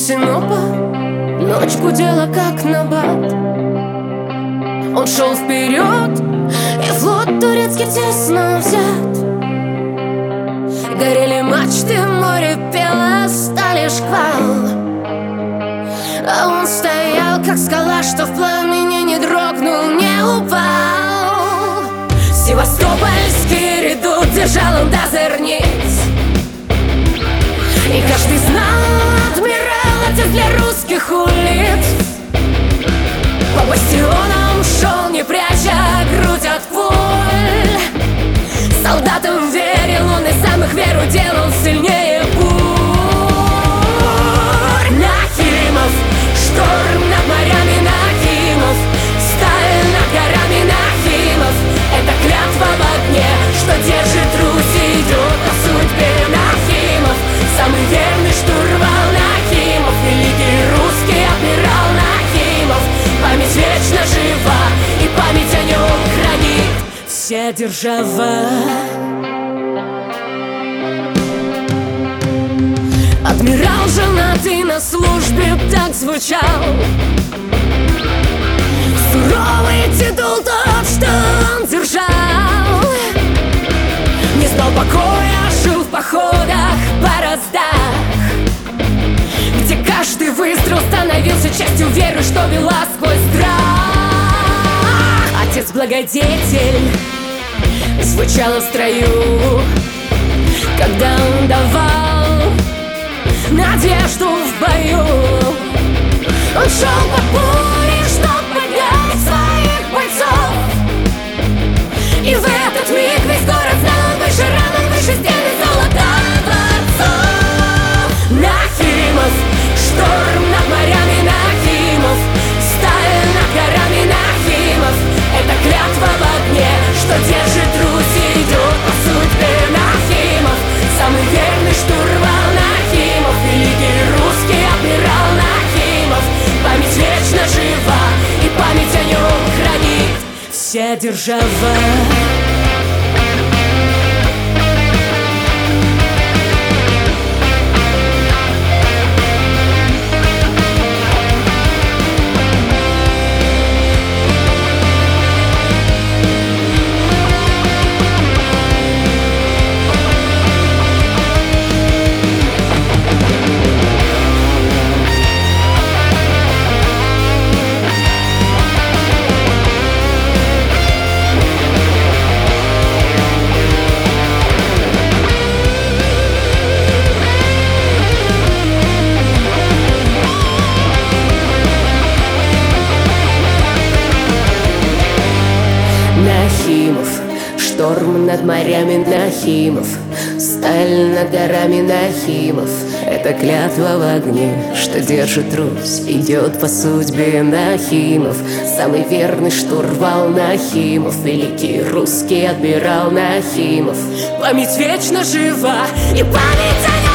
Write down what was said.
Синопа ночь гудела как набат. Он шел вперед, и флот турецкий тесно взят. Горели мачты, море пело, стали шквал. А он стоял, как скала, что в пламени не дрогнул, не упал. Севастопольский редут держал он до зерниц, и каждый знал, адмирал, отец для русских улиц. По бастионам шел, не пряча грудь от пуль. Солдатам верил он и сам их веру делал сильнее бурь. Нахимов, шторм над морями Нахимов, сталь над горами Нахимов. Это клятва в огне, что держит Русь и идет по судьбе Нахимов. Самый верный штурвал Нахимов, великий русский адмирал Нахимов. Память вечно жива, и память о нем хранит вся держава. Адмирал женатый на службе так звучал. Суровый титул тот, что он держал. Не знал покоя, жил в походах, бороздах, где каждый выстрел становился частью веры, что вела сквозь страх. Отец-благодетель звучал в строю, когда он давал надежду в бою. Он шел по пули, чтоб поднять своих бойцов, и в этот миг весь город знал, он выше ран, он выше стены золота дворцов. Нахимов, шторм над морями Нахимов, сталь над горами Нахимов. Это клятва в огне, что держит Русь и идет по судьбе Нахимов. Самый верный штурвал Нахимов, великий русский адмирал Нахимов. Память вечно жива, и память о нем хранит вся держава. Нахимов, шторм над морями Нахимов, сталь над горами Нахимов. Это клятва в огне, что держит Русь, идет по судьбе Нахимов. Самый верный штурвал Нахимов, великий русский адмирал Нахимов. Память вечно жива, и память о нем